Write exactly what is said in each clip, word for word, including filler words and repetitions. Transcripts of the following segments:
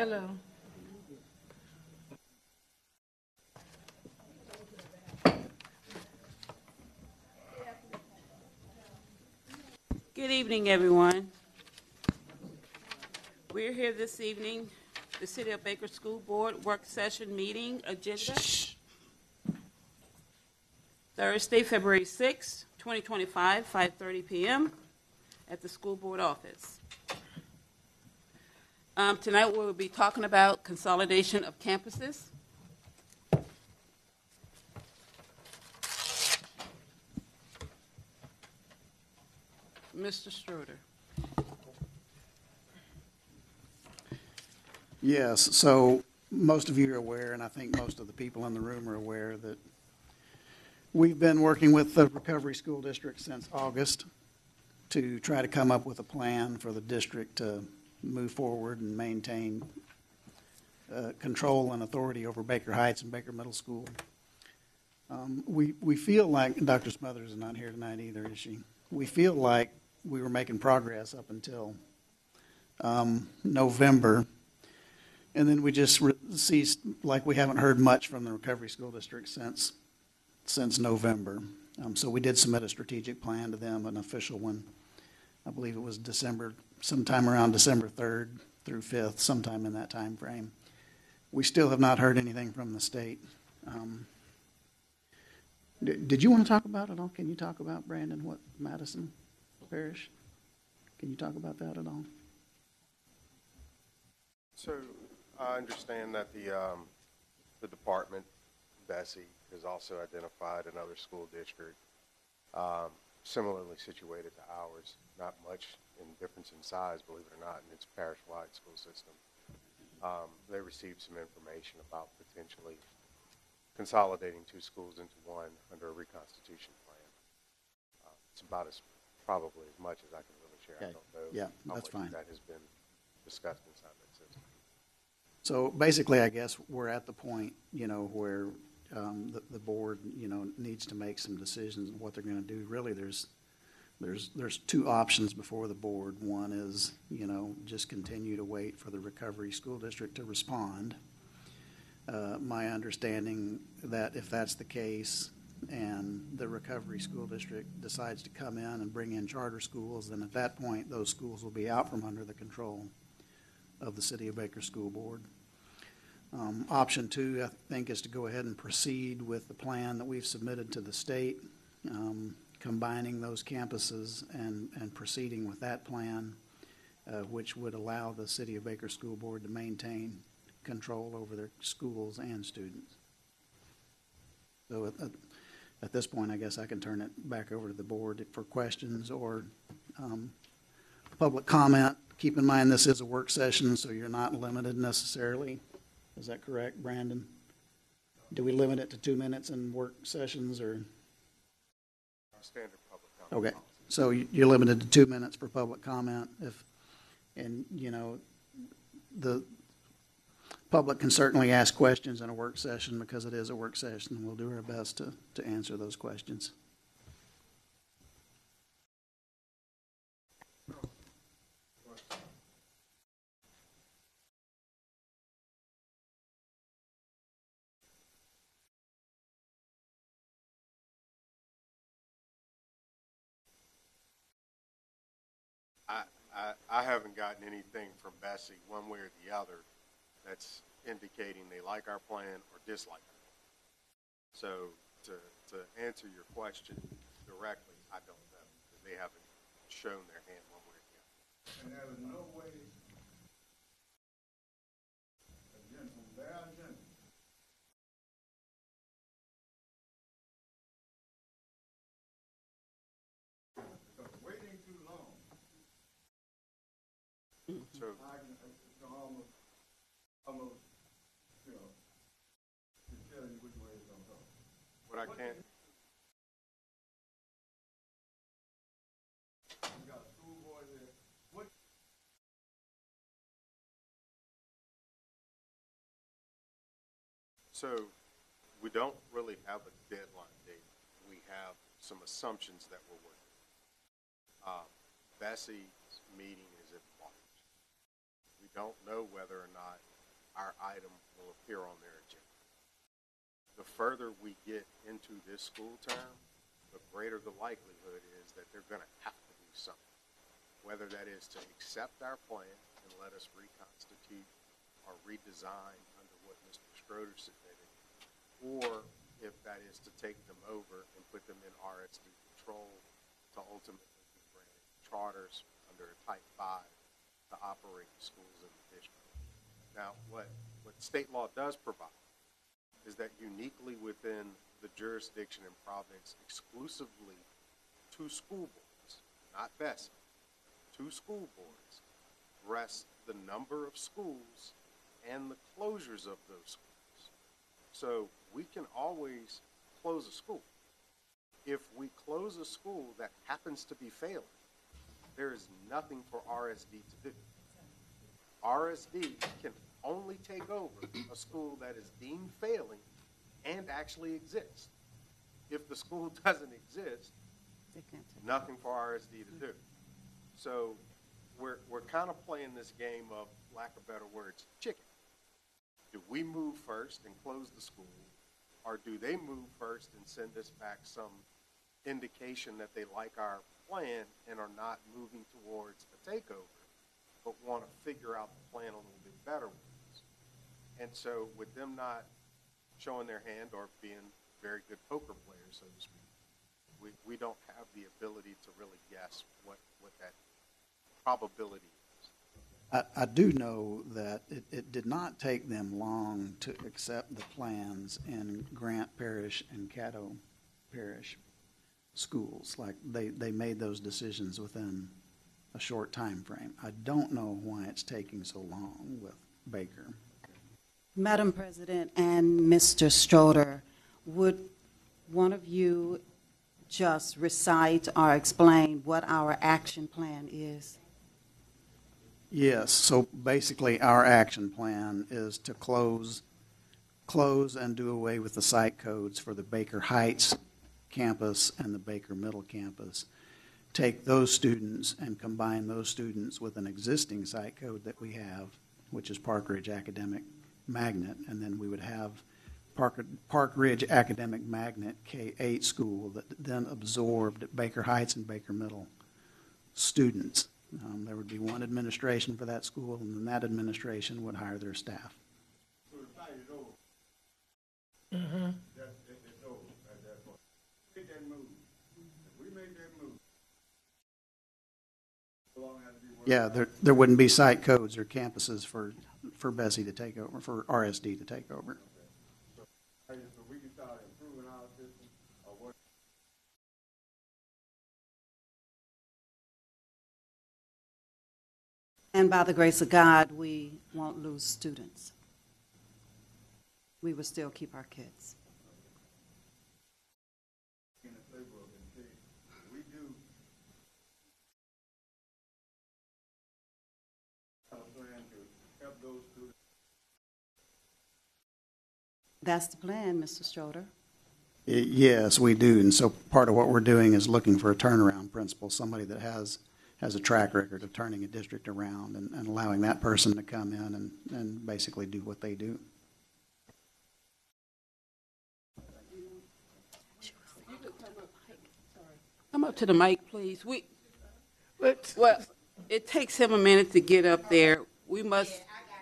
Hello. Good evening, everyone. We're here this evening, the City of Baker School Board work session meeting agenda. Thursday, February sixth, twenty twenty-five, five thirty p m at the school board office. Um, tonight we'll be talking about consolidation of campuses. Mister Struder. Yes, so most of you are aware, and I think most of the people in the room are aware, that we've been working with the Recovery School District since August to try to come up with a plan for the district to move forward and maintain uh, control and authority over Baker Heights and Baker Middle School. Um, we, we feel like, Doctor Smothers is not here tonight either, is she? We feel like we were making progress up until um, November. And then we just re- see like we haven't heard much from the Recovery School District since since November. Um, so we did submit a strategic plan to them, an official one. I believe it was December, sometime around December third through fifth, sometime in that time frame. We still have not heard anything from the state. Um, did, did you want to talk about it all? Can you talk about, Brandon, what Madison Parish? Can you talk about that at all? So I understand that the um, the department, Bessie, has also identified another school district um, similarly situated to ours, not much in difference in size, believe it or not, in its parish-wide school system. Um, they received some information about potentially consolidating two schools into one under a reconstitution plan. Uh, it's about as probably as much as I can really share. Okay. I don't know Yeah, how that's much fine. that has been discussed inside that system. So basically, I guess we're at the point, you know, where um, the, the board, you know, needs to make some decisions on what they're going to do. Really, there's there's there's two options before the board. One is, you know, just continue to wait for the Recovery School District to respond. Uh, my understanding that if that's the case and the Recovery School District decides to come in and bring in charter schools, then at that point, those schools will be out from under the control of the City of Baker School Board. Um, option two, I think, is to go ahead and proceed with the plan that we've submitted to the state, um, combining those campuses and, and proceeding with that plan, uh, which would allow the City of Baker School Board to maintain control over their schools and students. So at, at, at this point, I guess I can turn it back over to the board for questions or um, public comment. Keep in mind this is a work session, so you're not limited necessarily. Is that correct, Brandon? Do we limit it to two minutes in work sessions, or? Our standard public comment. Okay, so you're limited to two minutes for public comment. If, and you know, the public can certainly ask questions in a work session because it is a work session, and we'll do our best to, to answer those questions. I, I, I haven't gotten anything from Bessie one way or the other that's indicating they like our plan or dislike it. So to, to answer your question directly, I don't know, because they haven't shown their hand one way or the other. And there is no way, again, from their agenda, because waiting too long, So I can, it's almost, almost, you know, can tell you which way it's gonna go. what I can't, You got a school board there, what, so we don't really have a deadline date. We have some assumptions that we're working with. Um, Bessie's meeting is in March. We don't know whether or not our item will appear on their agenda. The further we get into this school term, the greater the likelihood is that they're going to have to do something, whether that is to accept our plan and let us reconstitute or redesign under what Mister Schroeder submitted, or if that is to take them over and put them in R S D control to ultimately be granted charters under a Type five to operate the schools in the district. Now, what, what state law does provide is that uniquely within the jurisdiction and province, exclusively two school boards, not Bessie, two school boards, rest the number of schools and the closures of those schools. So we can always close a school. If we close a school that happens to be failing, there is nothing for R S D to do. R S D can only take over a school that is deemed failing and actually exists. If the school doesn't exist, nothing for R S D to do. So we're, we're kind of playing this game of, lack of better words, chicken. Do we move first and close the school, or do they move first and send us back some indication that they like our plan and are not moving towards a takeover, but want to figure out the plan a little bit better with us? And so with them not showing their hand or being very good poker players, so to speak, we, we don't have the ability to really guess what, what that probability is. I, I do know that it, it did not take them long to accept the plans in Grant Parish and Caddo Parish schools. Like, they, they made those decisions within a short time frame. I don't know why it's taking so long with Baker. Madam President and Mister Stroder, would one of you just recite or explain what our action plan is? Yes, so basically our action plan is to close, close and do away with the site codes for the Baker Heights campus and the Baker Middle campus. Take those students and combine those students with an existing site code that we have, which is Park Ridge Academic Magnet, and then we would have Park, Park Ridge Academic Magnet K eight school that then absorbed Baker Heights and Baker Middle students. Um, there would be one administration for that school, and then that administration would hire their staff. So the fight is over. Mm-hmm. That, it, it's over at that point. Make that move. If we make that move, how long has to be worked Yeah, out? there there wouldn't be site codes or campuses for, for Bessie to take over, for R S D to take over. So we can start improving our system or what? And by the grace of God, we won't lose students. We will still keep our kids. In the playbook and say, we do have a plan to help those students. That's the plan, Mister Stroder. Y- Yes, we do, and so part of what we're doing is looking for a turnaround principal, somebody that has, has a track record of turning a district around and, and allowing that person to come in and, and basically do what they do. Come up to the mic, please. We, well, it takes him a minute to get up there. We must,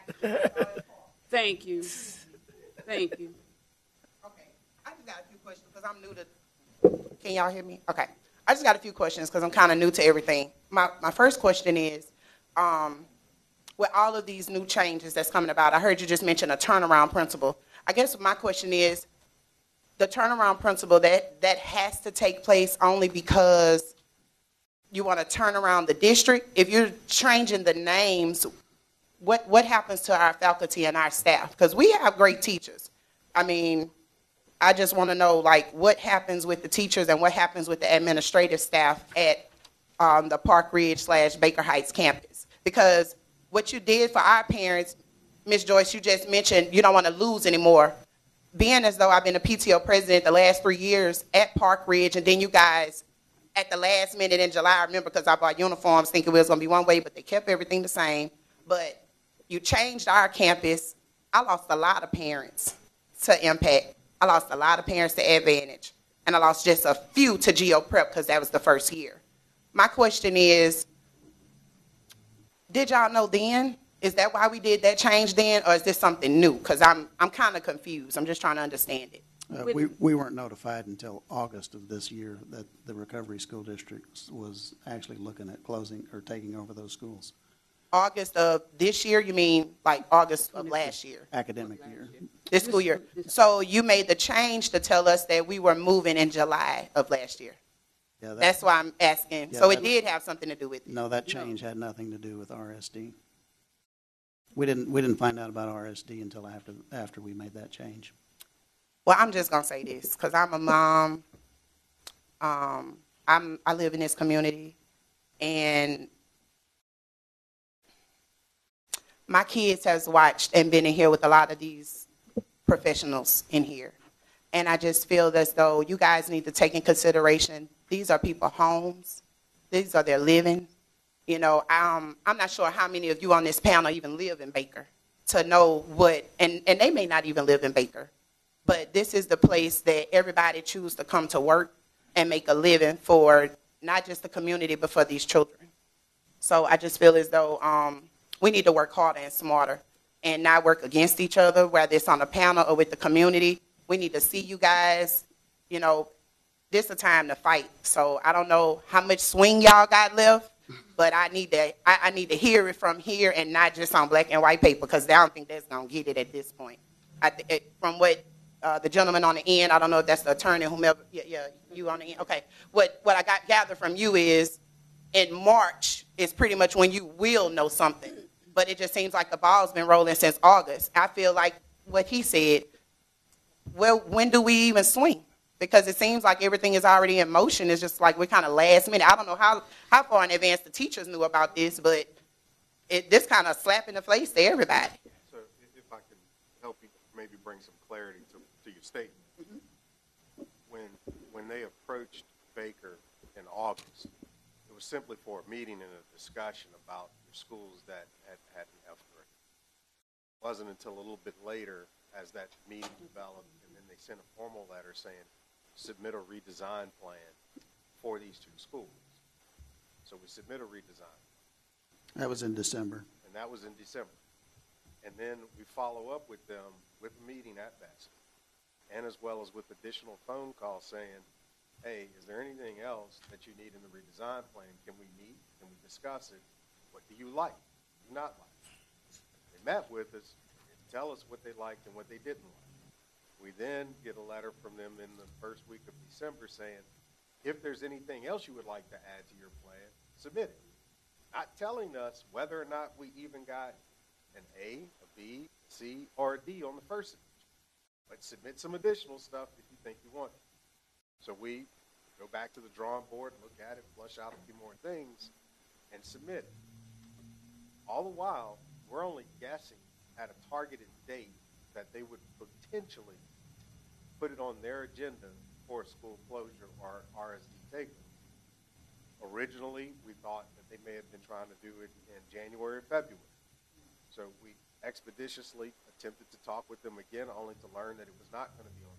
thank you. Thank you. Okay, I just got a few questions because I'm new to, can y'all hear me? Okay, I just got a few questions because I'm kind of new to everything. My, my first question is, um, with all of these new changes that's coming about, I heard you just mention a turnaround principle. I guess my question is, the turnaround principle, that, that has to take place only because you want to turn around the district? If you're changing the names, what, what happens to our faculty and our staff? Because we have great teachers. I mean, I just want to know, like, what happens with the teachers and what happens with the administrative staff at um, the Park Ridge slash Baker Heights campus? Because what you did for our parents, Miz Joyce, you just mentioned you don't want to lose anymore. Being as though I've been a P T O president the last three years at Park Ridge, and then you guys at the last minute in July, I remember because I bought uniforms thinking it was going to be one way, but they kept everything the same. But you changed our campus, I lost a lot of parents to Impact. I lost a lot of parents to Advantage. And I lost just a few to Geo Prep because that was the first year. My question is, did y'all know then? Is that why we did that change then, or is this something new? Because I'm, I'm kind of confused. I'm just trying to understand it. Uh, we, we weren't notified until August of this year that the Recovery School District was actually looking at closing or taking over those schools. August of this year, you mean like August of last year? Academic year. This school year. So you made the change to tell us that we were moving in July of last year. Yeah, that, That's why I'm asking. Yeah, So it that- did have something to do with it. no, that change had nothing to do with R S D. We didn't, we didn't find out about R S D until after, after we made that change. Well, I'm just gonna say this because I'm a mom. Um, I'm I live in this community, and my kids has watched and been in here with a lot of these professionals in here, and I just feel as though you guys need to take in consideration these are people's homes, these are their living. You know, um, I'm not sure how many of you on this panel even live in Baker to know what, and and they may not even live in Baker. But this is the place that everybody chooses to come to work and make a living for not just the community, but for these children. So I just feel as though um, we need to work harder and smarter and not work against each other, whether it's on a panel or with the community. We need to see you guys. You know, this is a time to fight. So I don't know how much swing y'all got left, but I need to I, I need to hear it from here and not just on black and white paper, because I don't think that's going to get it at this point. I th- it, from what Uh, the gentleman on the end, I don't know if that's the attorney, whomever, yeah, yeah, you on the end, okay. What, what I got gathered from you is, in March is pretty much when you will know something, but it just seems like the ball's been rolling since August. I feel like what he said, well, when do we even swing? Because it seems like everything is already in motion. It's just like we're kind of last minute. I don't know how, how far in advance the teachers knew about this, but it, this kind of slap in the face to everybody. So i- if I can help you maybe bring some clarity to, to your statement. Mm-hmm. When, when they approached Baker in August, it was simply for a meeting and a discussion about the schools that had had an F grade. It wasn't until a little bit later, as that meeting developed, and then they sent a formal letter saying, submit a redesign plan for these two schools. So we submit a redesign, That was in December. and that was in December. And then we follow up with them with a meeting at Bassett, and as well as with additional phone calls saying, hey, is there anything else that you need in the redesign plan? Can we meet? Can we discuss it? What do you like? What do you not like? They met with us and tell us what they liked and what they didn't like. We then get a letter from them in the first week of December saying, if there's anything else you would like to add to your plan, submit it. Not telling us whether or not we even got an A, a B, a C, or a D on the first submission. But submit some additional stuff if you think you want it. So we go back to the drawing board, look at it, flush out a few more things, and submit it. All the while, we're only guessing at a targeted date that they would potentially put it on their agenda for a school closure or R S D takeover. Originally, we thought that they may have been trying to do it in January or February. So we expeditiously attempted to talk with them again, only to learn that it was not going to be on.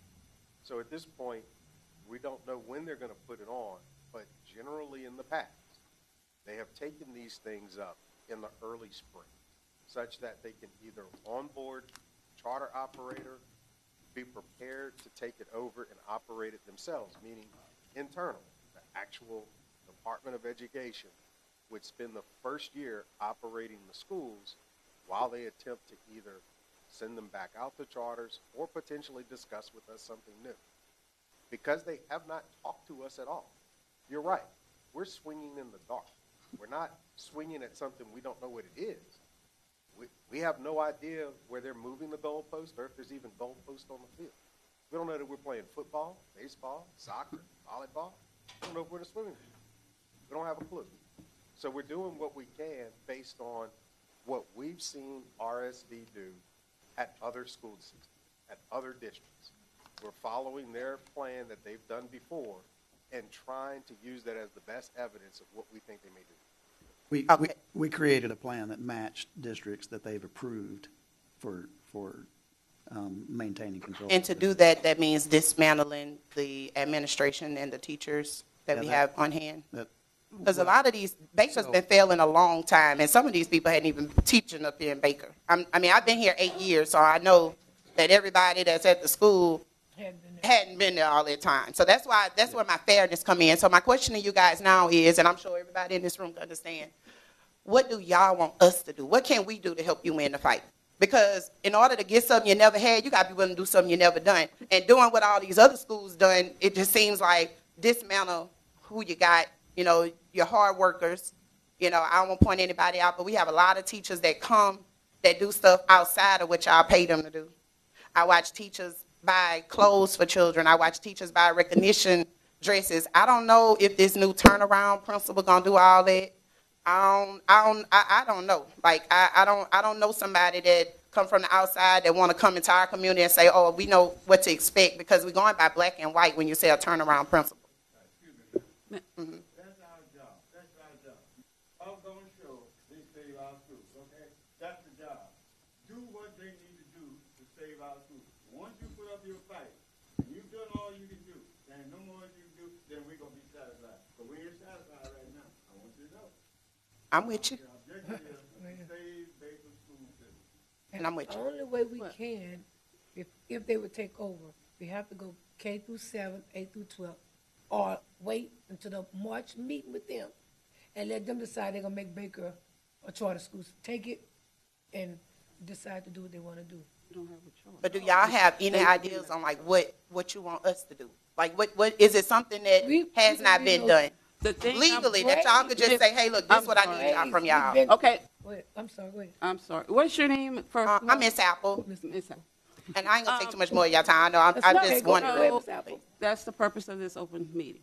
So at this point, we don't know when they're going to put it on, but generally in the past, they have taken these things up in the early spring, such that they can either onboard charter operator, be prepared to take it over and operate it themselves, meaning internal, the actual Department of Education would spend the first year operating the schools while they attempt to either send them back out to charters or potentially discuss with us something new. Because they have not talked to us at all. You're right. We're swinging in the dark. We're not swinging at something we don't know what it is. We, we have no idea where they're moving the goalpost or if there's even goalposts on the field. We don't know that we're playing football, baseball, soccer, volleyball. We don't know if we're in a swimming pool. We don't have a clue. So we're doing what we can based on what we've seen R S D do at other school systems, at other districts. We're following their plan that they've done before and trying to use that as the best evidence of what we think they may do. We, Okay. we, we created a plan that matched districts that they've approved for, for um, maintaining control. And to do that, that means dismantling the administration and the teachers that Yeah, we that- have on hand? That- Because a lot of these, Baker's So- been failing a long time, and some of these people hadn't even been teaching up here in Baker. I'm, I mean, I've been here eight years, so I know that everybody that's at the school hadn't been there all that time. So that's why, that's where my fairness come in. So my question to you guys now is, and I'm sure everybody in this room can understand, what do y'all want us to do? What can we do to help you win the fight? Because in order to get something you never had, you got to be willing to do something you never done. And doing what all these other schools done, it just seems like dismantle who you got, you know, your hard workers. You know, I don't want to point anybody out, but we have a lot of teachers that come that do stuff outside of what y'all pay them to do. I watch teachers buy clothes for children. I watch teachers buy recognition dresses. I don't know if this new turnaround principal gonna do all that. I don't, I don't, I, I don't know. Like, I, I don't, I don't know somebody that come from the outside that want to come into our community and say, oh, we know what to expect, because we're going by black and white when you say a turnaround principle. Mm-hmm. That's our job, that's our job. All gonna show they save our schools, okay? That's the job. Do what they need to do to save our schools. Once you put up your fight, and you've done all you can do, and no more you can do, then we're gonna be satisfied. But we ain't satisfied right now, I want you to know. I'm with you, The objective is to save Baker School System. and I'm with The you. only way we What? can, if, if they would take over, we have to go K through seven, eight through twelve, or wait until the March meeting with them and let them decide they're gonna make Baker a charter school. Take it and decide to do what they wanna do. You don't have a choice. But do y'all have any ideas on like what, what you want us to do? Like, what, what, is it something that We- has we- not we been know- done? The thing, I'm- Legally, that y'all could just say, hey, look, this I'm is what I sorry. need y'all from y'all. We've been- Okay, Go ahead. I'm sorry, go ahead. I'm sorry. What's your name first? Uh, I'm Miss Apple, Miss Miss Apple. and I ain't gonna take Um, too much more of your time. I know, I'm, That's I'm okay. just Go ahead, wondering. go ahead, Miz Apple. That's the purpose of this open meeting.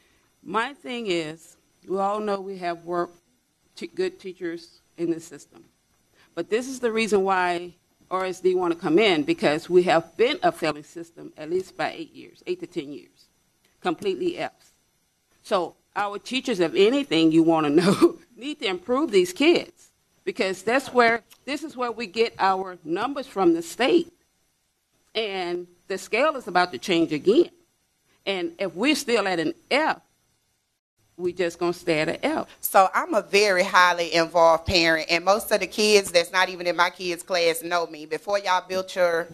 My thing is, we all know we have work, t- good teachers in the system. But this is the reason why R S D want to come in, because we have been a failing system at least by eight years, eight to ten years, completely F's. So our teachers, if anything you want to know, need to improve these kids, because that's where, this is where we get our numbers from the state. And the scale is about to change again. And if we're still at an F, we just gonna stay at an F. So I'm a very highly involved parent, and most of the kids that's not even in my kids' class know me. Before y'all built your,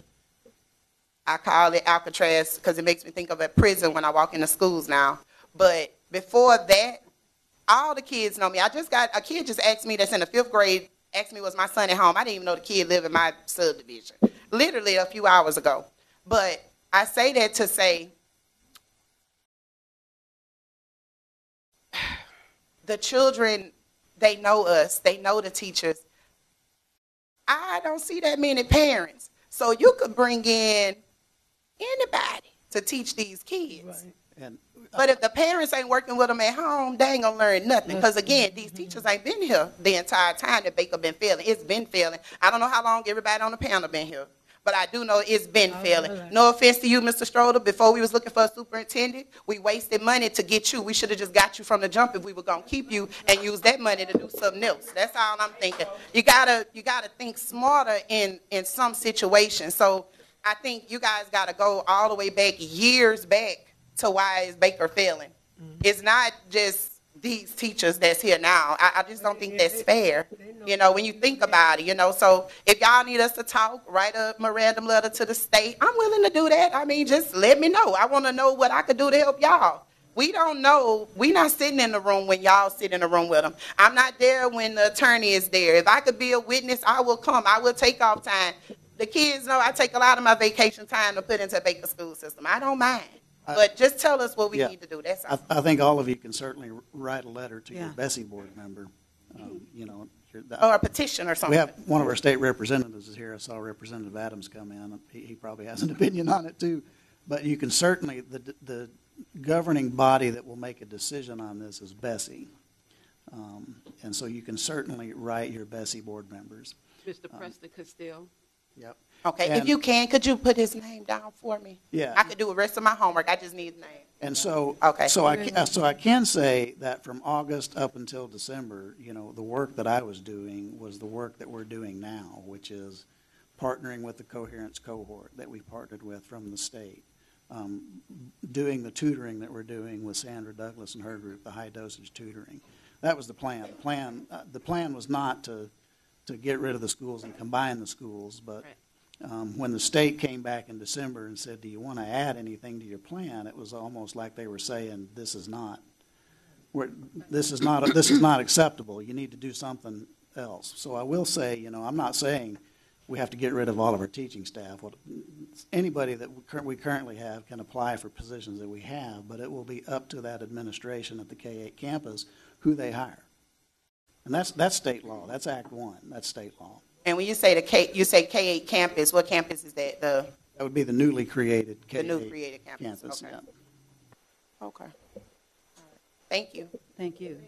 I call it Alcatraz because it makes me think of a prison when I walk into schools now. But before that, all the kids know me. I just got, a kid just asked me that's in the fifth grade, asked me was my son at home. I didn't even know the kid lived in my subdivision, literally a few hours ago. But I say that to say, the children, they know us, they know the teachers. I don't see that many parents. So you could bring in anybody to teach these kids. Right. And But if the parents ain't working with them at home, they ain't gonna learn nothing. Because again, these teachers ain't been here the entire time that Baker been failing. It's been failing. I don't know how long everybody on the panel been here, but I do know it's been Oh, failing. really? No offense to you, Mister Stroder. Before we was looking for a superintendent, we wasted money to get you. We should have just got you from the jump if we were gonna keep you and use that money to do something else. That's all I'm thinking. You gotta, you gotta think smarter in in some situations. So I think you guys gotta go all the way back, years back, to why is Baker failing. It's not just these teachers that's here now. I, I just don't think that's fair. You know, when you think about it, you know, so if y'all need us to talk, write a memorandum letter to the state, I'm willing to do that. I mean, just let me know. I want to know what I could do to help y'all. We don't know. We not sitting in the room when y'all sit in the room with them. I'm not there when the attorney is there. If I could be a witness, I will come. I will take off time. The kids know I take a lot of my vacation time to put into Baker school system. I don't mind. I- But just tell us what we Yeah. need to do. That's I, all. I think all of you can certainly write a letter to your Yeah. Bessie board member. Um, You know, your- the- Or a petition or we something. have, one of our state representatives is here. I saw Representative Adams come in. He, he probably has an opinion on it too. But you can certainly, the, the governing body that will make a decision on this is Bessie. Um, And so you can certainly write your Bessie board members. Mister Preston Castile. Yep. Okay, if And- you can, could you put his name down for me? Yeah. I could do the rest of my homework. I just need the name. And so, Okay. so I, ca- so I can say that from August up until December, you know, the work that I was doing was the work that we're doing now, which is partnering with the Coherence cohort that we partnered with from the state, um, doing the tutoring that we're doing with Sandra Douglas and her group, the high dosage tutoring. That was the plan. The plan, uh, the plan was not to, to get rid of the schools and combine the schools, but um, when the state came back in December and said, do you want to add anything to your plan, it was almost like they were saying, this is not, we're, this is not, this is not acceptable. You need to do something else. So I will say, you know, I'm not saying we have to get rid of all of our teaching staff. Well, anybody that we, cur- we currently have can apply for positions that we have, but it will be up to that administration at the K eight campus who they hire. And that's, that's state law. That's Act One. That's state law. And when you say the K, you say K eight campus, what campus is that? The That would be the newly created K eight the new created campus. campus. Okay. Yeah. Okay. All right. Thank you. Thank you.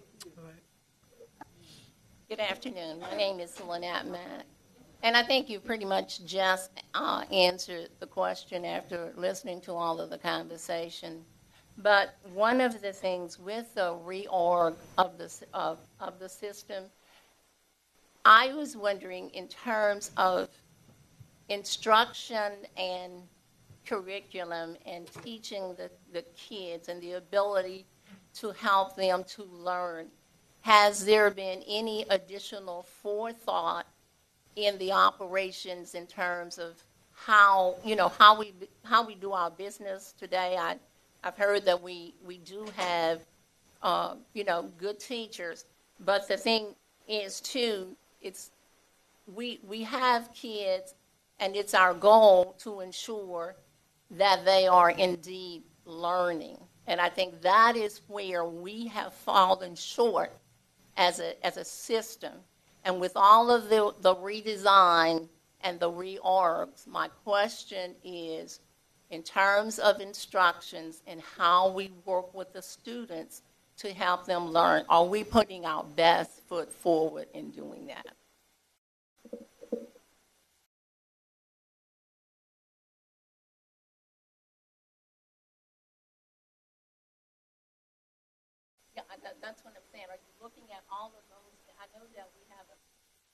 Good afternoon. My name is Lynette Mack. And I think you pretty much just uh, answered the question after listening to all of the conversation. But one of the things with the reorg of the, of, of the system, I was wondering in terms of instruction and curriculum and teaching the, the kids and the ability to help them to learn, has there been any additional forethought in the operations in terms of how, you know, how we how we do our business today? I, I've heard that we, we do have, uh, you know, good teachers, but the thing is, too, it's we we have kids, and it's our goal to ensure that they are indeed learning. And I think that is where we have fallen short as a as a system. And with all of the, the redesign and the reorgs, my question is, in terms of instructions and how we work with the students to help them learn, are we putting our best foot forward in doing that? Yeah, that, that's what I'm saying. Are you looking at all of those? I know that we have a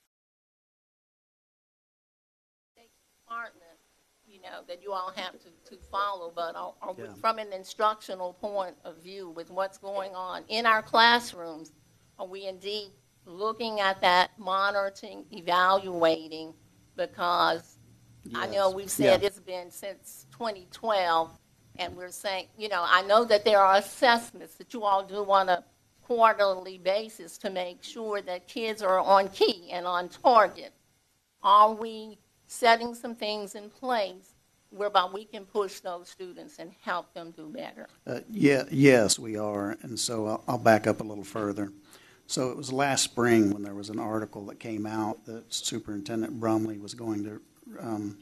state department, you know, that you all have to, to follow, but are, are Yeah. we, from an instructional point of view with what's going on in our classrooms, are we indeed looking at that, monitoring, evaluating? Because I know Yes. we've said Yeah. it's been since twenty twelve, and we're saying, you know, I know that there are assessments that you all do on a quarterly basis to make sure that kids are on key and on target. Are we setting some things in place whereby we can push those students and help them do better? Uh, yeah, yes, we are, and so I'll, I'll back up a little further. So it was last spring when there was an article that came out that Superintendent Brumley was going to um,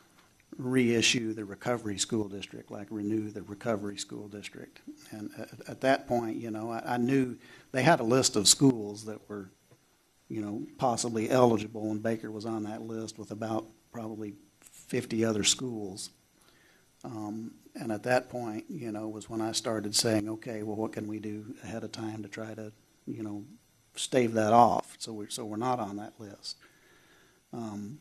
reissue the recovery school district, like renew the recovery school district. And at, at that point, you know, I, I knew they had a list of schools that were, you know, possibly eligible, and Baker was on that list with about probably fifty other schools. Um, and at that point, you know, was when I started saying, okay, well, what can we do ahead of time to try to, you know, stave that off so we're, so we're not on that list. Um,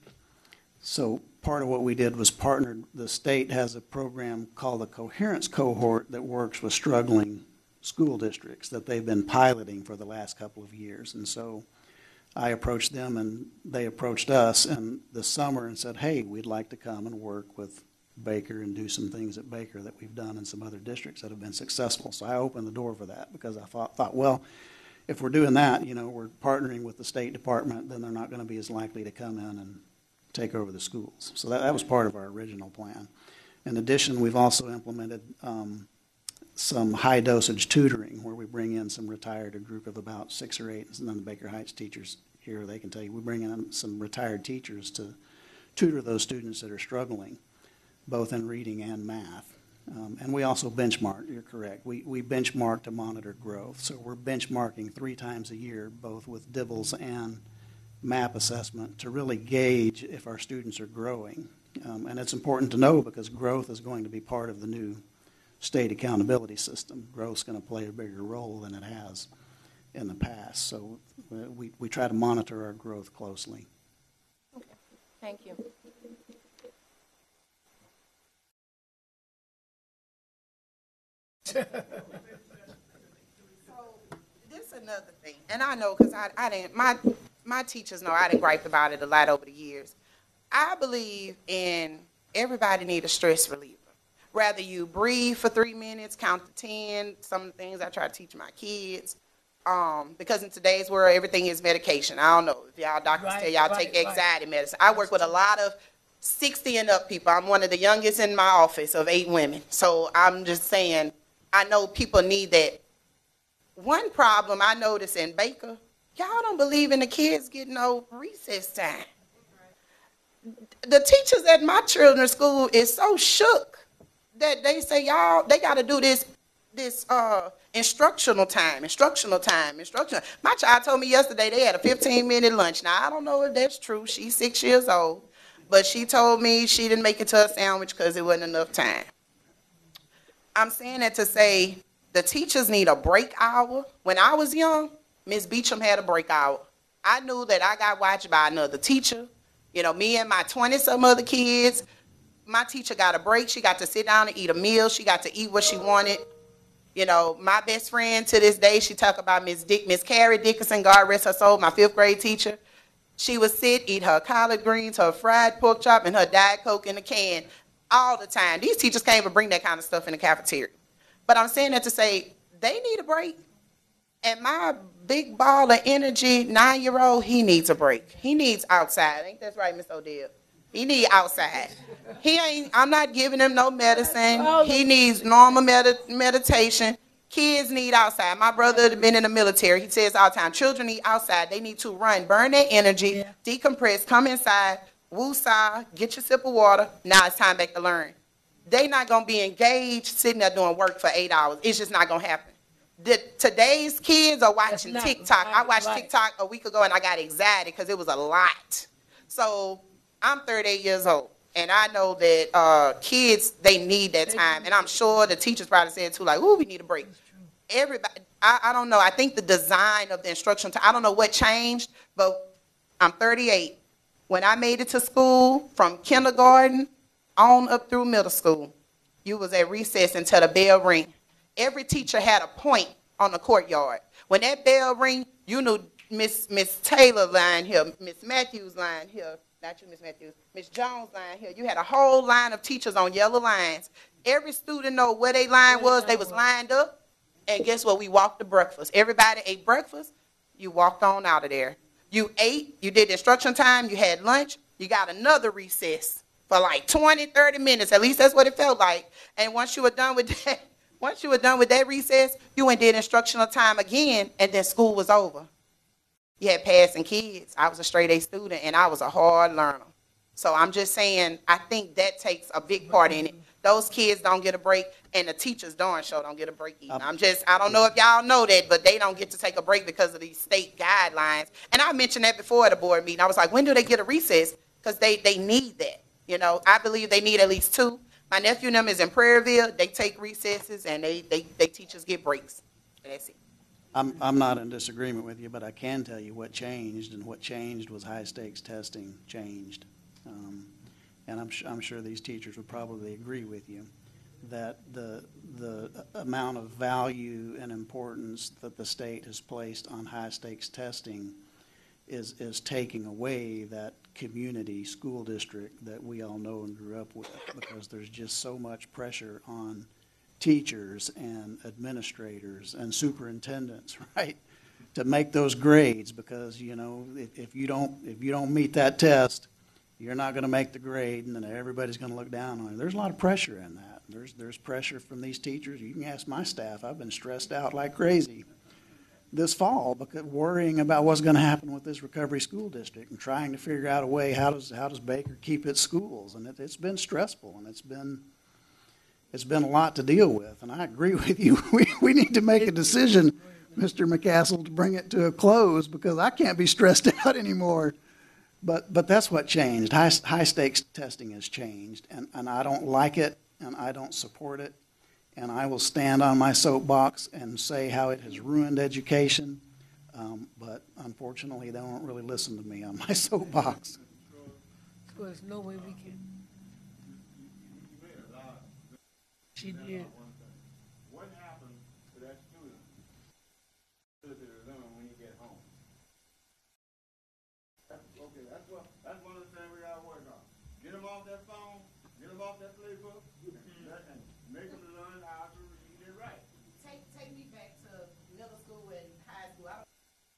so part of what we did was partnered, the state has a program called the Coherence Cohort that works with struggling school districts that they've been piloting for the last couple of years. And so I approached them and they approached us in the summer and said, hey, we'd like to come and work with Baker and do some things at Baker that we've done in some other districts that have been successful. So I opened the door for that because I thought, thought well, if we're doing that, you know, we're partnering with the State Department, then they're not going to be as likely to come in and take over the schools. So that, that was part of our original plan. In addition, we've also implemented um, some high-dosage tutoring where we bring in some retired, a group of about six or eight, and then the Baker Heights teachers here, they can tell you, we bring in some retired teachers to tutor those students that are struggling, both in reading and math. Um, and we also benchmark, you're correct, we, we benchmark to monitor growth. So we're benchmarking three times a year, both with D I B L S and MAP assessment, to really gauge if our students are growing. Um, and it's important to know because growth is going to be part of the new state accountability system. Growth's going to play a bigger role than it has in the past. So uh, we, we try to monitor our growth closely. Okay. Thank you. This is another thing, and I know because I, I didn't, my, my teachers know I didn't gripe about it a lot over the years. I believe in everybody need a stress reliever. Rather you breathe for three minutes, count to ten, some of the things I try to teach my kids. Um, because in today's world, everything is medication. I don't know if y'all doctors Right, tell y'all right, take anxiety right. medicine. I work with a lot of sixty and up people. I'm one of the youngest in my office of eight women. So I'm just saying, I know people need that. One problem I notice in Baker, y'all don't believe in the kids getting no recess time. The teachers at my children's school is so shook that they say, y'all, they got to do this, this uh, instructional time, instructional time, instructional. My child told me yesterday they had a fifteen minute lunch. Now, I don't know if that's true. She's six years old. But she told me she didn't make it to a sandwich because it wasn't enough time. I'm saying that to say the teachers need a break hour. When I was young, Miss Beecham had a break hour. I knew that I got watched by another teacher. You know, me and my twenty-some other kids, my teacher got a break. She got to sit down and eat a meal. She got to eat what she wanted. You know, my best friend to this day, she talk about Miss Dick, Miss Carrie Dickinson, God rest her soul, my fifth grade teacher. She would sit, eat her collard greens, her fried pork chop, and her Diet Coke in a can all the time. These teachers can't even bring that kind of stuff in the cafeteria. But I'm saying that to say they need a break. And my big ball of energy nine-year-old, he needs a break. He needs outside. Ain't that right, Miss Odell? He need outside. He ain't. I'm not giving him no medicine. He needs normal med- meditation. Kids need outside. My brother had been in the military. He says all the time, children need outside. They need to run, burn their energy, yeah. decompress, come inside, woosah, get your sip of water. Now it's time back to learn. They not going to be engaged sitting there doing work for eight hours. It's just not going to happen. The, today's kids are watching not, TikTok. Right, I watched right. TikTok a week ago and I got anxiety because it was a lot. So I'm thirty-eight years old. And I know that uh, kids, they need that time. And I'm sure the teachers probably said too, like, ooh, we need a break. Everybody, I, I don't know. I think the design of the instruction, I don't know what changed, but I'm thirty-eight. When I made it to school from kindergarten on up through middle school, you was at recess until the bell ring. Every teacher had a point on the courtyard. When that bell ring, you knew Miss Miss Taylor line here, Miss Matthews line here, not you, Miss Matthews, Miss Jones line here. You had a whole line of teachers on yellow lines. Every student know where their line was. They was lined up. And guess what? We walked to breakfast. Everybody ate breakfast. You walked on out of there. You ate. You did instruction time. You had lunch. You got another recess for like twenty, thirty minutes. At least that's what it felt like. And once you were done with that, once you were done with that recess, you went and did instructional time again, and then school was over. You had passing kids. I was a straight A student, and I was a hard learner. So I'm just saying, I think that takes a big part in it. Those kids don't get a break, and the teachers darn sure don't get a break either. I'm just, I don't know if y'all know that, but they don't get to take a break because of these state guidelines. And I mentioned that before at a board meeting. I was like, when do they get a recess? Because they, they need that. You know, I believe they need at least two. My nephew and them is in Prairieville. They take recesses, and they, they, they teachers get breaks. And that's it. I'm, I'm not in disagreement with you, but I can tell you what changed, and what changed was high-stakes testing changed. Um, and I'm, I'm sure these teachers would probably agree with you that the, the amount of value and importance that the state has placed on high-stakes testing is, is taking away that community school district that we all know and grew up with, because there's just so much pressure on teachers and administrators and superintendents, right, to make those grades, because, you know, if, if you don't if you don't meet that test, you're not going to make the grade, and then everybody's going to look down on you. There's a lot of pressure in that. There's there's pressure from these teachers. You can ask my staff. I've been stressed out like crazy this fall because worrying about what's going to happen with this recovery school district and trying to figure out a way how does how does Baker keep its schools, and it, it's been stressful, and it's been. It's been a lot to deal with, and I agree with you. We, we need to make a decision, Mister McCassell, to bring it to a close, because I can't be stressed out anymore. But but that's what changed. High, high stakes testing has changed, and, and I don't like it, and I don't support it. And I will stand on my soapbox and say how it has ruined education. Um, but unfortunately, they won't really listen to me on my soapbox. So there's no way we can. She did. What off that phone, get them off that playbook, and and make them learn how to read and write. Take, take me back to middle school and high school. I don't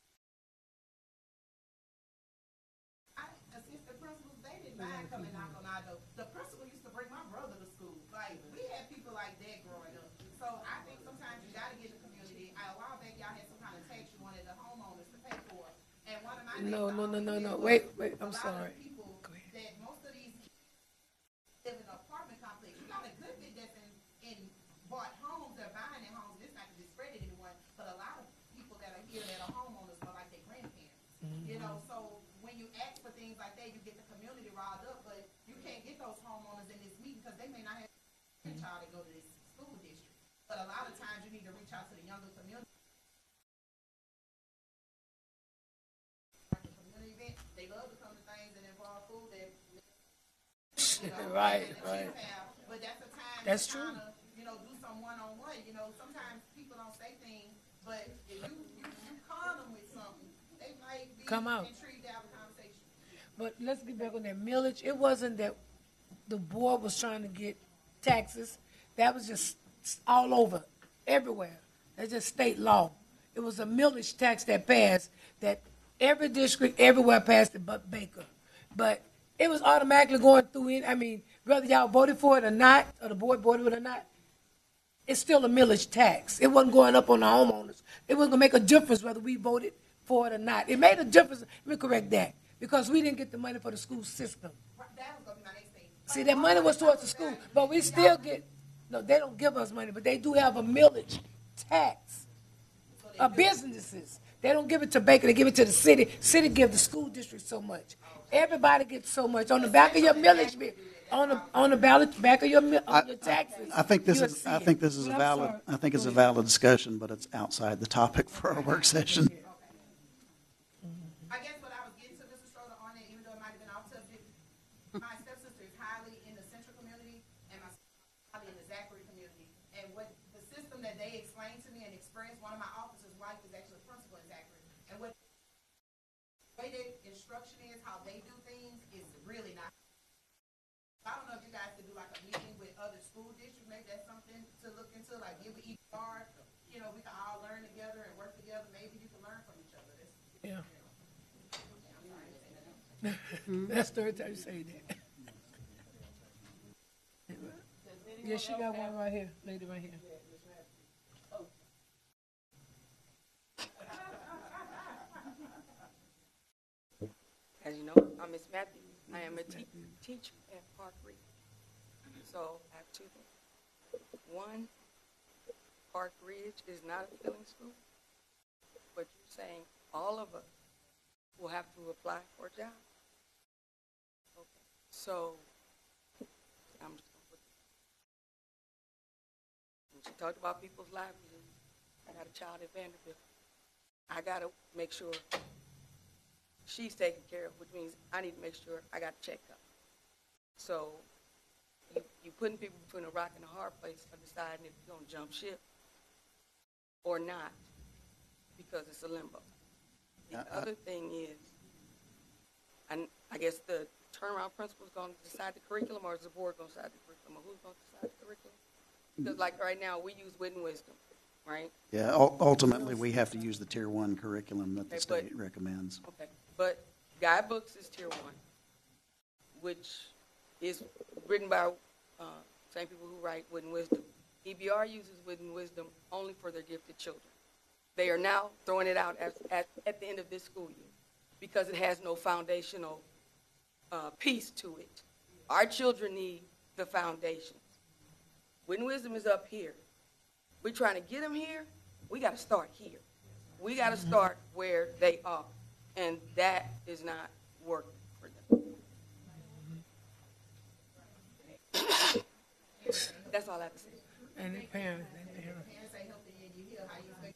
I, assistant principals, they didn't mind coming knock on our door. The principal used to bring my brother to school. Like, we had people like that growing up. So I think sometimes you gotta get the community. A while back, y'all had some kind of tax you wanted the homeowners to pay for. And one of my No, no, no, no, no. neighbors- Wait, wait, a I'm lot of sorry. people Go ahead. that most of these live in an apartment complex. You got a good bit that's in, in bought homes, they're buying their homes. It's not to discredit anyone, but a lot of people that are here that are homeowners are like their grandparents. You know, so when you ask for things like that, you get the community riled up, but you can't get those homeowners in this meeting because they may not have a child to go to this school district. But a lot of times you need to reach out to the younger community. Like a community event, they love to come to things that involve food that, you know, Right, that the right. kids have. But that's a time That's to true. kinda, you know, do some one-on-one. You know, sometimes people don't say things, but if you, you, you con them with something, they might be Come out. intrigued to have a conversation. But let's get back on that millage. It wasn't that the board was trying to get taxes. That was just all over, everywhere. That's just state law. It was a millage tax that passed, that every district everywhere passed it but Baker. But it was automatically going through it. I mean, whether y'all voted for it or not, or the board voted for it or not, it's still a millage tax. It wasn't going up on the homeowners. It wasn't gonna make a difference whether we voted for it or not. It made a difference, let me correct that, because we didn't get the money for the school system. Right, that was gonna be my next thing. See, that money was towards the school, but we still get, no, they don't give us money, but they do have a millage tax of businesses. They don't give it to Baker, they give it to the city. City give the school district so much. Everybody gets so much. On the back of your millage bill, on the, on the ballot, back of your, mi- on your taxes. I think this you'll is, see I it. think this is a Well, I'm valid, sorry. I think it's Go a ahead. valid discussion, but it's outside the topic for our work session. I guess what I was getting to, Mister Schroeder, on it, even though it might have been off subject, my stepsister is highly in the central community, and my sister is highly in the Zachary community. And what the system that they explained to me and experienced, one of my officers' wife is actually a principal in Zachary. And what the way their instruction is, how they do things, is really not. I don't know if you guys could do like a meeting with other school districts, maybe that's something to look into, like give E P R, you know, we can all learn together and work together, maybe you can learn from each other. That's, Yeah. I'm sorry to say that. That's the third time you say that. Yeah, she got one right here, lady right here. As you know, I'm Miss Matthews. I am a te- teacher at Park Ridge. So I have two things. One, Park Ridge is not a filling school, but you're saying all of us will have to apply for a job. Okay. So I'm just gonna put this. When she talked about people's livelihoods, I got a child at Vanderbilt. I gotta make sure she's taken care of, which means I need to make sure I got a checkup. So you, you putting people between a rock and a hard place of deciding if you're gonna jump ship or not, because it's a limbo. The Uh, uh, other thing is, and I guess the turnaround principal is gonna decide the curriculum, or is the board gonna decide the curriculum, or who's gonna decide the curriculum? Because like right now, we use Wit and Wisdom, right? Yeah, ul- ultimately, we have to use the tier one curriculum that the Okay, but- state recommends. Okay, but guidebooks is tier one, which is written by uh, same people who write Wit and Wisdom. E B R uses Wit and Wisdom only for their gifted children. They are now throwing it out as, at, at the end of this school year because it has no foundational uh, piece to it. Our children need the foundations. Wit and Wisdom is up here. We're trying to get them here. We got to start here. We got to start where they are, and that is not working for them. That's all I have to say. And the parents, and the parents. Parents ain't helping you, and you hear how you expect.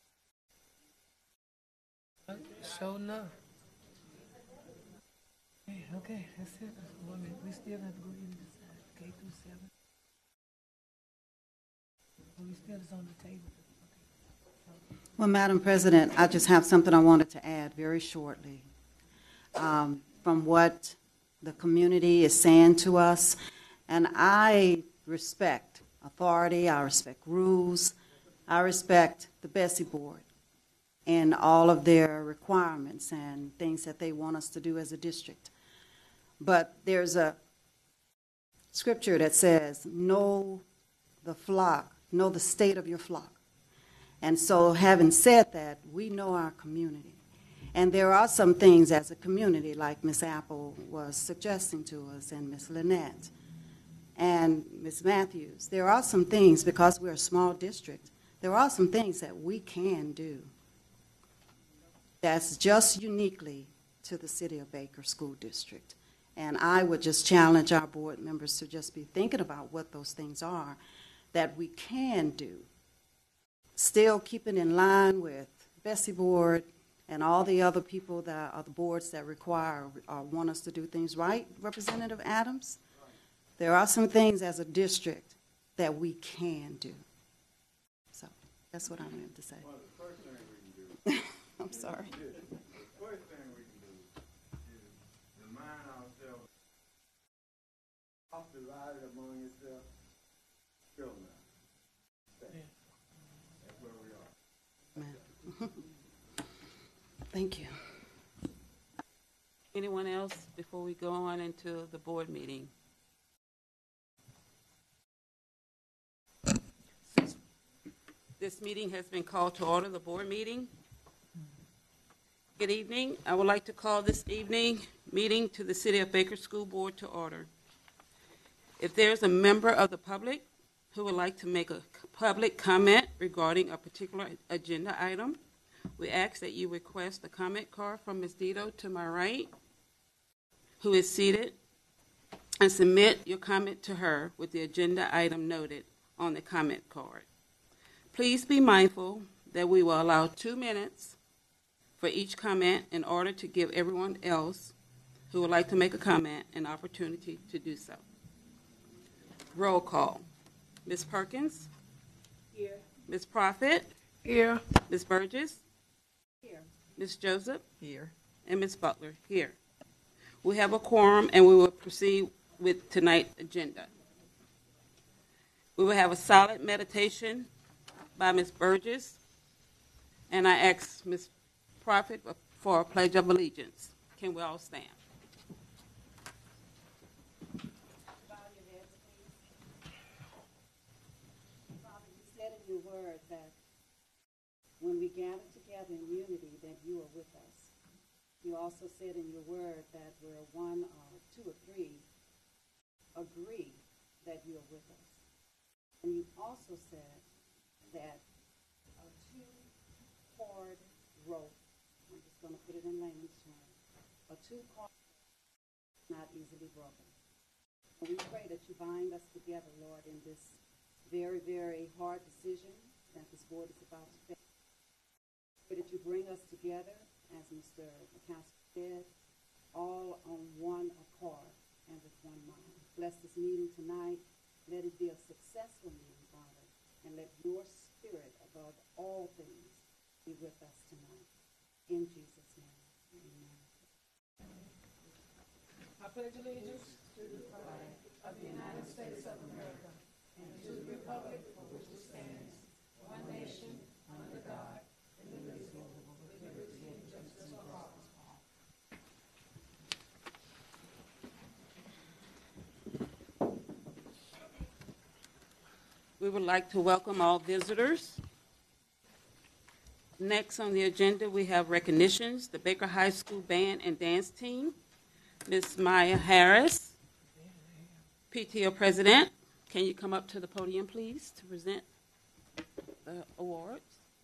Sure enough. Okay, okay, that's it. Women, we still have to go in and decide, K through seven. But we still is on the table. Well, Madam President, I just have something I wanted to add very shortly. Um, From what the community is saying to us. And I respect authority, I respect rules, I respect the Bessie Board and all of their requirements and things that they want us to do as a district. But there's a scripture that says, know the flock, know the state of your flock. And so having said that, we know our community. And there are some things as a community, like Miz Apple was suggesting to us, and Miz Lynette, and Miz Matthews. There are some things, because we're a small district, there are some things that we can do that's just uniquely to the City of Baker School District. And I would just challenge our board members to just be thinking about what those things are that we can do, still keeping in line with Bessie Board and all the other people that are the boards that require or want us to do things right, Representative Adams. There are some things as a district that we can do. So that's what I wanted to say. Well, the first thing we can do. I'm sorry. The first thing we can do is remind ourselves, off divided among yourself, still not. That's where we are. Man. Thank you. Anyone else before we go on into the board meeting? This meeting has been called to order, the board meeting. Good evening. I would like to call this evening meeting to the City of Baker School Board to order. If there's a member of the public who would like to make a public comment regarding a particular agenda item, we ask that you request a comment card from Miz Dito to my right, who is seated, and submit your comment to her with the agenda item noted on the comment card. Please be mindful that we will allow two minutes for each comment in order to give everyone else who would like to make a comment an opportunity to do so. Roll call. Miz Perkins? Here. Miz Prophet? Here. Miz Burgess? Here. Miz Joseph? Here. And Miz Butler? Here. We have a quorum, and we will proceed with tonight's agenda. We will have a silent meditation by Miz Burgess, and I ask Miz Prophet for a pledge of allegiance. Can we all stand? Father, you said in your word that when we gather together in unity, that you are with us. You also said in your word that where one or two or three agree, that you are with us. And you also said that a two-cord rope, I'm just going to put it in layman's terms, a two-cord rope is not easily broken. And we pray that you bind us together, Lord, in this very, very hard decision that this board is about to face. Pray that you bring us together, as Mister McCaskill said, all on one accord and with one mind. Bless this meeting tonight. Let it be a successful meeting, Father, and let your spirit above all things be with us tonight. In Jesus' name, amen. I pledge allegiance to the flag of the United States of America and to the republic for which it stands, one nation, under God, indivisible, with liberty and justice for all. We would like to welcome all visitors. Next on the agenda, we have recognitions. The Baker High School Band and Dance Team. Miz Maya Harris, P T O President. Can you come up to the podium, please, to present the awards?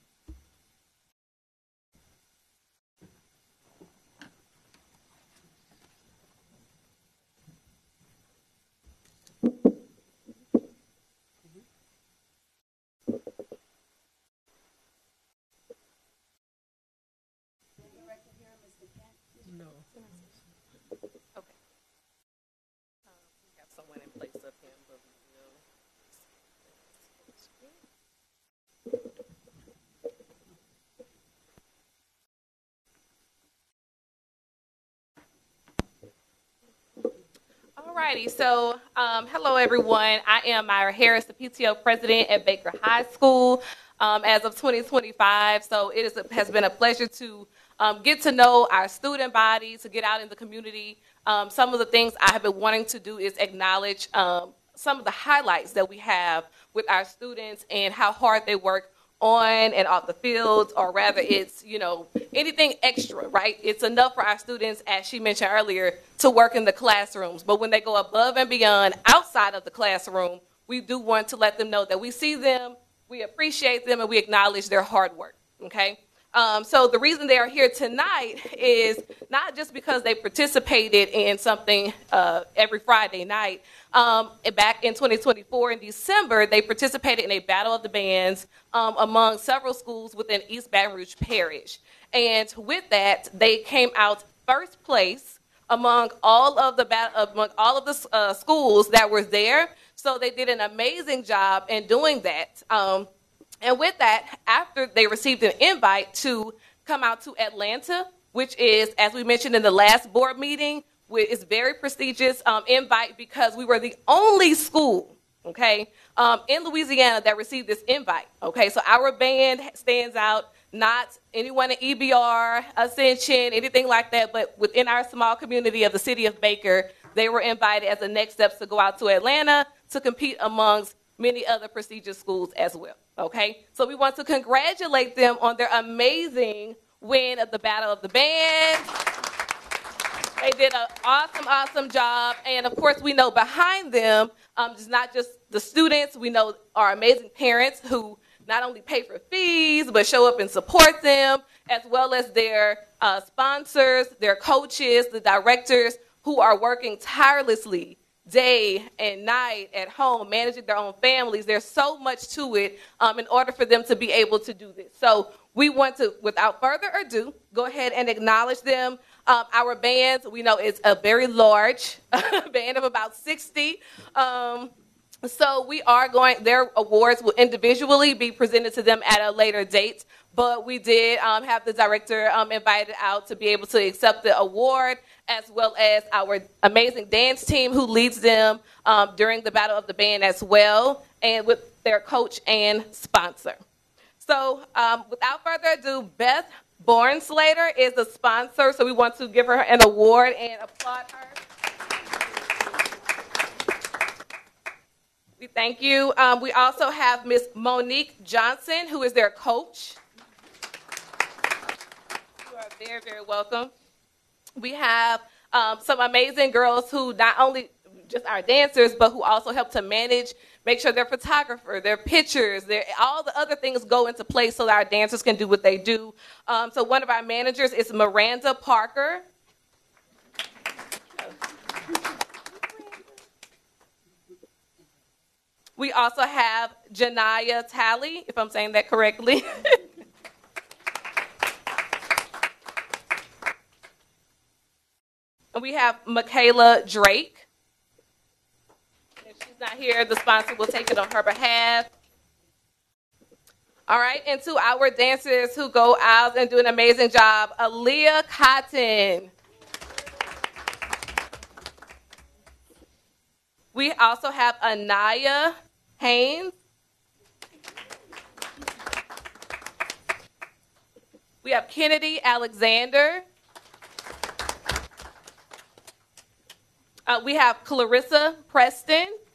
No. Okay. Um, we have someone in place of him, but we will. righty, so um, hello everyone. I am Myra Harris, the P T O president at Baker High School um, as of twenty twenty-five. So it is a, has been a pleasure to um, get to know our student body, to get out in the community. Um, some of the things I have been wanting to do is acknowledge um, some of the highlights that we have with our students and how hard they work on and off the fields, or rather it's, you know, anything extra, right? It's enough for our students, as she mentioned earlier, to work in the classrooms. But when they go above and beyond outside of the classroom, we do want to let them know that we see them, we appreciate them, and we acknowledge their hard work, okay? Um, so the reason they are here tonight is not just because they participated in something uh, every Friday night. Um, back in twenty twenty-four, in December, they participated in a battle of the bands um, among several schools within East Baton Rouge Parish. And with that, they came out first place among all of the bat- among all of the uh, schools that were there. So they did an amazing job in doing that. Um, And with that, after they received an invite to come out to Atlanta, which is, as we mentioned in the last board meeting, is very prestigious um, invite because we were the only school, okay, um, in Louisiana that received this invite, okay? So our band stands out, not anyone at E B R, Ascension, anything like that, but within our small community of the city of Baker, they were invited as the next steps to go out to Atlanta to compete amongst many other prestigious schools as well. Okay, so we want to congratulate them on their amazing win of the Battle of the Bands. They did an awesome, awesome job. And of course, we know behind them, um, it's not just the students, we know our amazing parents who not only pay for fees, but show up and support them, as well as their uh, sponsors, their coaches, the directors who are working tirelessly day and night at home, managing their own families. There's so much to it um, in order for them to be able to do this. So we want to, without further ado, go ahead and acknowledge them. Um, our bands, we know it's a very large band of about sixty. Um, so we are going, their awards will individually be presented to them at a later date. But we did um, have the director um, invited out to be able to accept the award, as well as our amazing dance team who leads them um, during the Battle of the Band as well, and with their coach and sponsor. So um, without further ado, Beth Bornslater is the sponsor, so we want to give her an award and applaud her. We thank you. Um, we also have Miss Monique Johnson, who is their coach. You are very, very welcome. We have um, some amazing girls who not only just our dancers, but who also help to manage, make sure their photographer, their pictures, their, all the other things go into place so that our dancers can do what they do. Um, so one of our managers is Miranda Parker. We also have Janaya Talley, if I'm saying that correctly. And we have Michaela Drake. If she's not here, the sponsor will take it on her behalf. All right, and to our dancers who go out and do an amazing job, Aaliyah Cotton. We also have Anaya Haynes. We have Kennedy Alexander. Uh, we have Clarissa Preston.